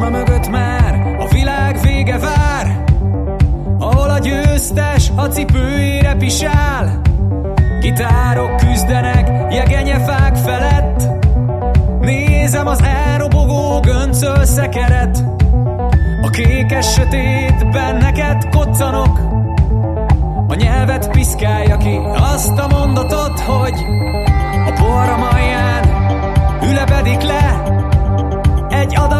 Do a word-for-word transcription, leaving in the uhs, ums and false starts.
kocsma mögött már a világ vége vár, ahol a győztes a cipőire pisál. Gitárok küzdenek jegenyefák felett, nézem az elrobogó göncöl szekeret. A kékes sötétben neked koccanok, a nyelvet piszkálja